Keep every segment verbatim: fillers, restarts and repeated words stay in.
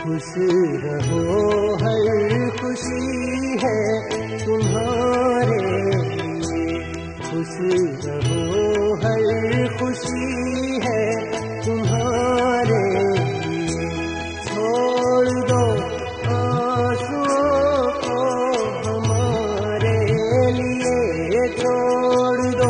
खुश रहो हर खुशी है तुम्हारे लिए, खुश रहो हर खुशी है तुम्हारे लिए। छोड़ दो आंसुओं को हमारे लिए, छोड़ दो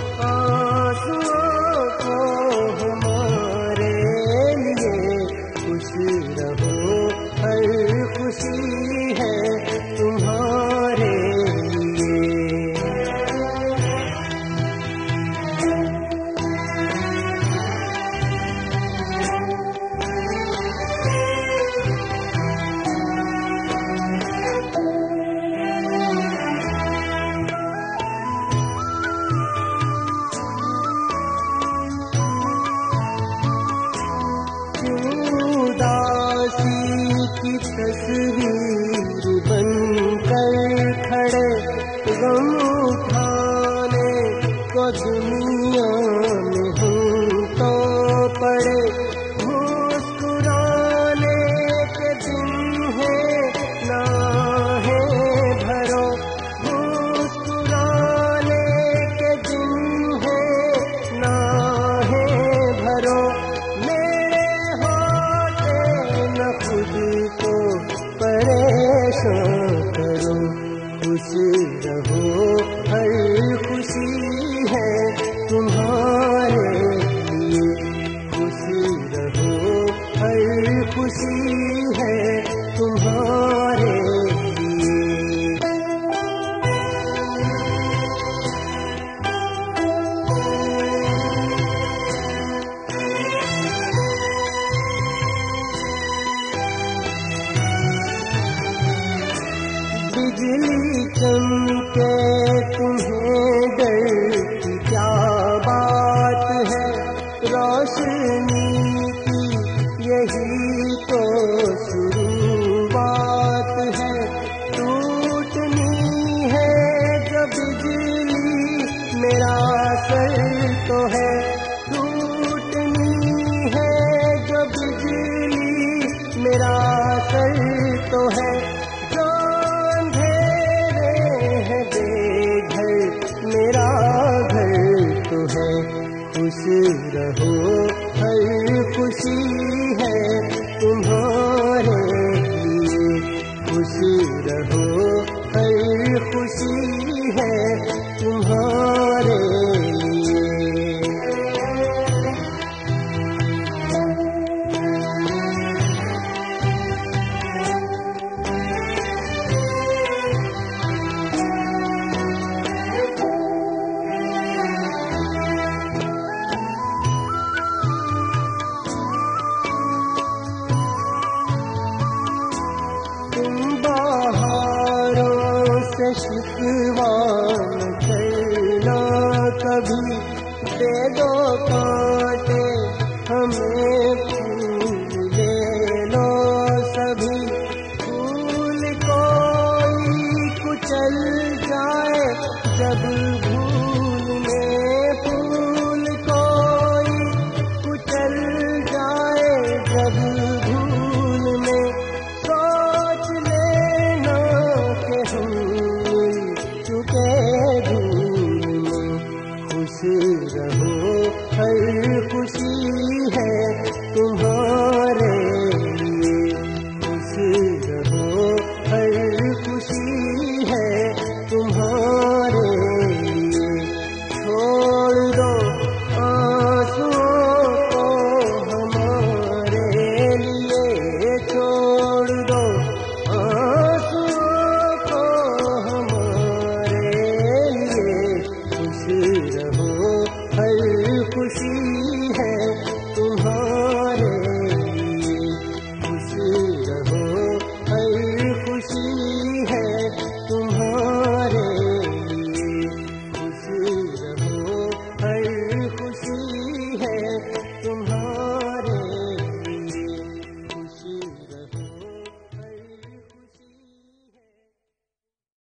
आंसुओं को हमारे लिए। खुश रहो हर खुशी है तुम्हारे लिए। उदासी की तस्वीर बनकर खड़े, गम उठाने को दुनिया में हम तो पड़े। मुस्कुराने के दिन है ना है भरो, मुस्कुराने के दिन है ना है भरो। खुद को परेशान करो, खुश रहो हर खुशी है तुम्हारे लिए, खुश रहो हर खुशी है तुम्हारे लिए। बिजली चमके तुम्हें डर की क्या बात है, रोशनी की यही तो शुरुआत है। टूटनी है जो बिजली मेरा सर तो है, टूटनी है जो बिजली मेरा सर तो है। मेरा घर तो है, खुश रहो हर खुशी है तुम्हारे लिए, खुश रहो हर खुशी है तुम्हारे लिए। शिकवा न करना कभी, दे दो काम